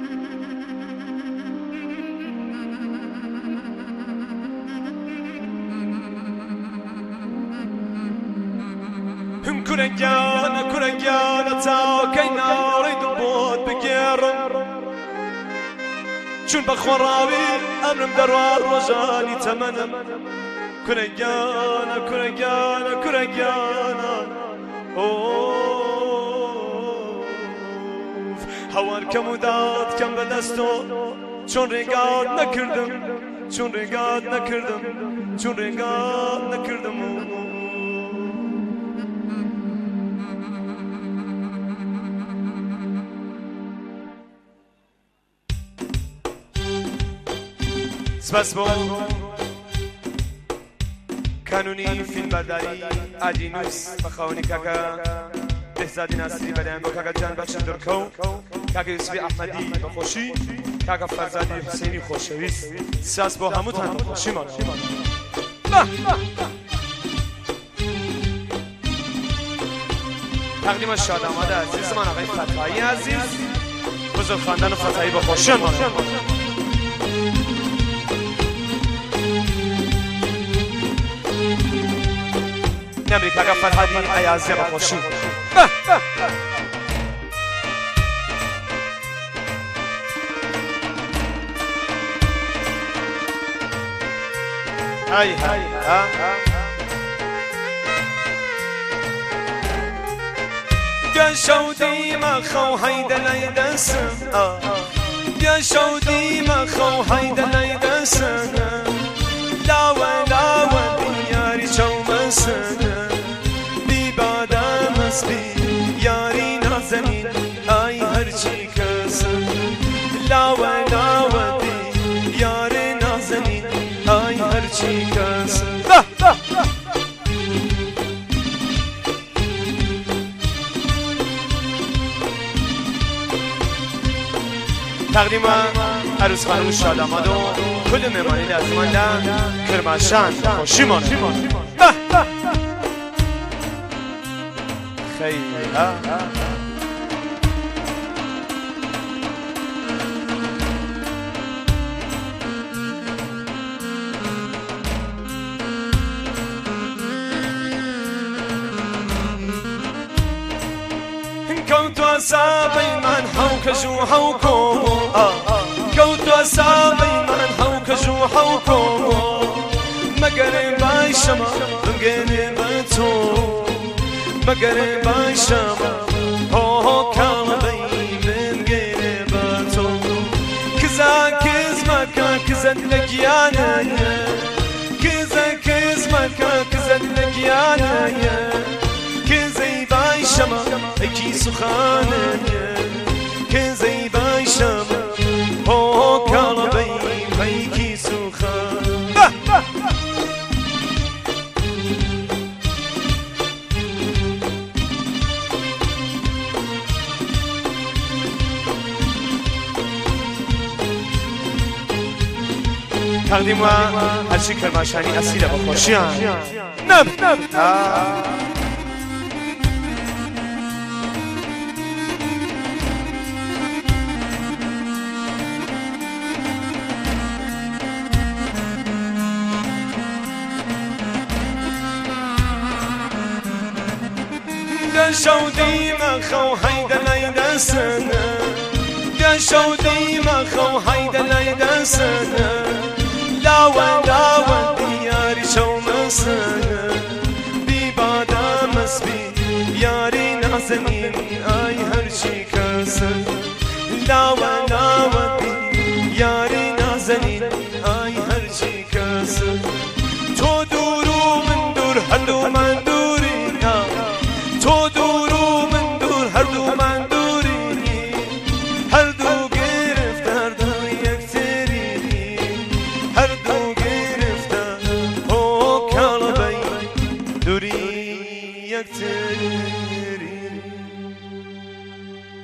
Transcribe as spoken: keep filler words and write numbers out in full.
كرنجانا كرنجانا تاكينا ريد بود بگیرم چون بخوراوی امرم دروار رجالی تمنم كرنجانا كرنجانا كرنجانا اوف هوان کم و داد کم به دستو چون رگاد نکردم چون رگاد نکردم چون رگاد نکردم سپس با کانونی فیلم برداری عدینوس بخوانی کاکا بهزادی ناصری بدن با کاکا جان بخش درکو کاکا یوسفی احمدی بخوشی کاکا فرزادی حسینی خوشویست سپس با هموتان بخوشی مانا تقدیم شاد آماده عزیز من آقای فتایی عزیز بزرگ خاندان فتایی بخوشی مانا امریکا کا فرهادی ایازه بخوشی های های بیا شودی ما خو هید لیدسم بیا شودی ما خو هید لیدسم لاوه لاوه دیاری چومسم یاری نازنین ای هرچی کسم لاوه لاوه دی یاری نازنین ای هرچی کسم تقدیم عروس خانم شاد آمد و کل مهمانی لازمانده کرماشان خوشی مانه خیلی كوت أصابي من حوك جوحوكو كوت أصابي من حوك جوحوكو مقرب عيشما بقرب تو مقرب عيشما هو كالبي من قرب تو كذا كزمك كذا لقيانا كذا كزمك كذا لقيانا كزي بعيشما اکی سخانه که زی بایشم او کالبی پیکی سخان تقدیم و هرچی کرماشانی اسیره با خوشیان نب نب شودي ما خو هيدا ليدا سنة يا شودي ما خو هيدا ليدا سنة لاوة لاوة دياري شو مسنة ببادا مسبي ياري نازنين